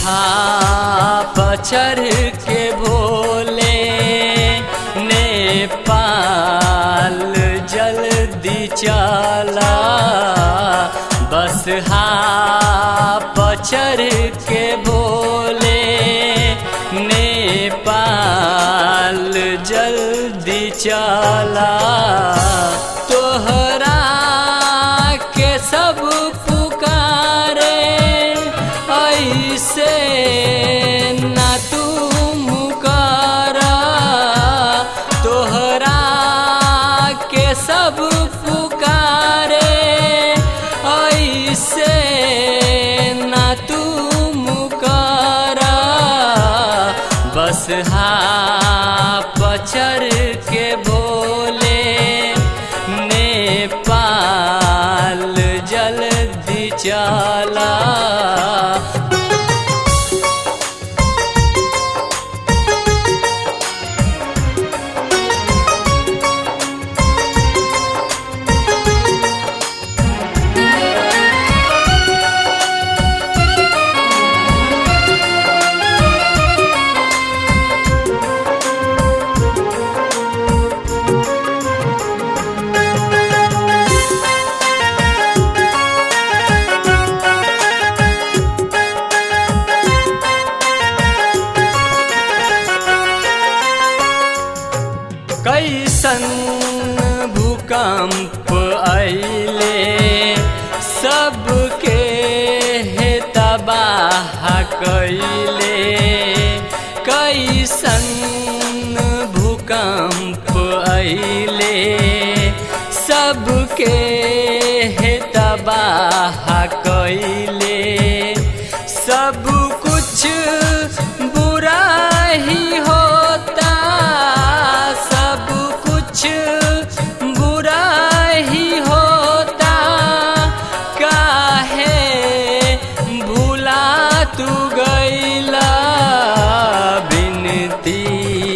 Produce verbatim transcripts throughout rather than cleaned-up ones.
हा पचर के भोले नेपाल जल्दी चला। बस हा पचर के भोले नेपाल जल्दी चला। तोहरा के सब पुकारे ऐसे ना तू मुकारा। तोहरा के सब पुकारे ऐसे ना तू मुकारा। बस हा पचर के भोले नेपाल जल्दी चला। कैसन भूकंप आइले सबके हे तबाह कैले। कैसन भूकंप आइले सबके हे तबाह कैले। सब कुछ बुरा ही होता, सब कुछ बुरा ही होता। काहे भूला तू गईला, विनती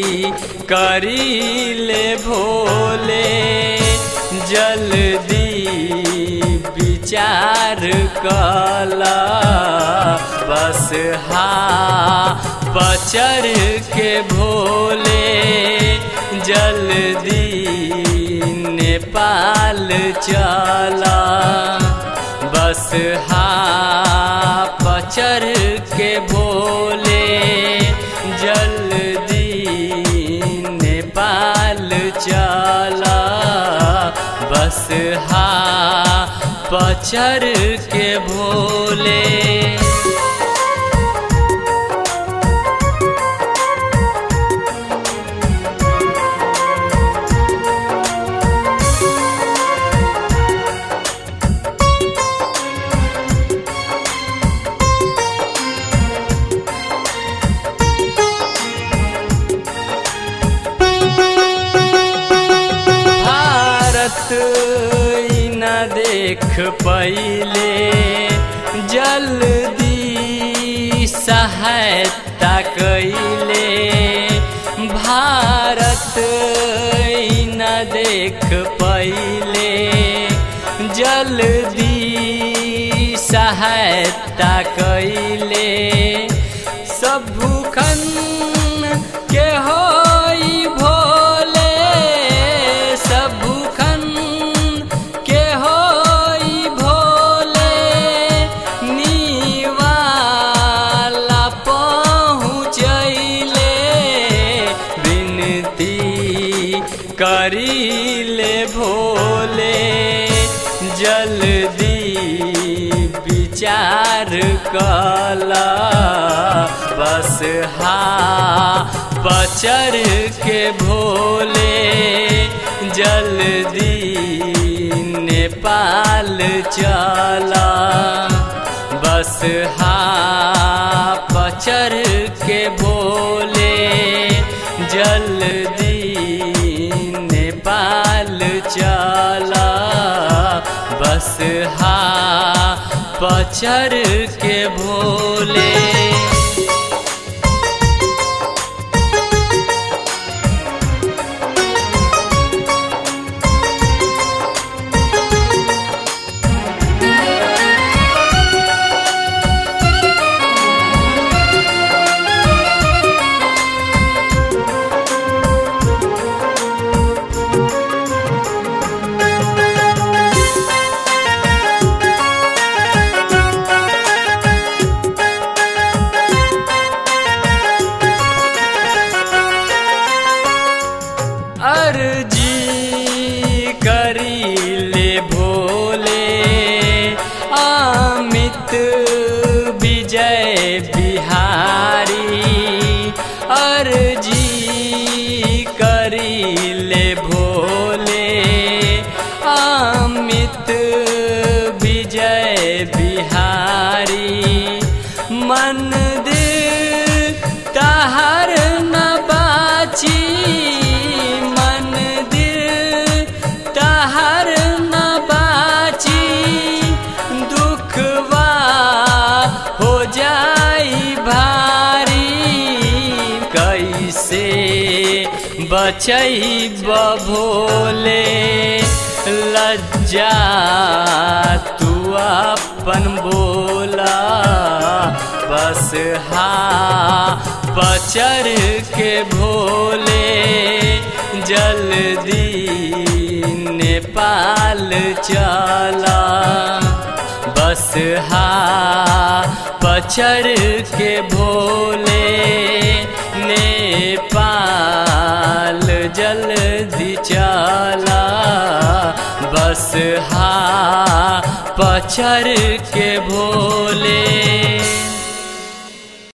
करीले भोले जल्दी विचार कला। बस हा पचर के भोले जल्दी नेपाल चला। बस हा पचर के भोले जल्दी नेपाल चला। बस हा पचर के भोले। न देख पहिले जल्दी सहायता कैले। भारत न देख पहिले जल्दी सहायता कैले। सब भूखन के होई भोले, सब भूखन के होई भोले नीवाला पहुँचैले। विनती करीले भोले जल्दी विचार कला। बस हा पचर के भोले जल्दी नेपाल चला। बस हा पचर के भोले जल्दी नेपाल चला। बस हा पचर के भोले। अर्जी करी ले भोले अमित विजय बिहारी मंदिर तहर न बाची मंदिर तहर न बाची दुखवा हो जाई भारी कैसे बचई बभोले लज्जा तू अपन बोला बस हा पचर के भोले जल्दी नेपाल चला बस हा पचर के भोले नेपाल जल्दी चला बस हा पचर के भोले।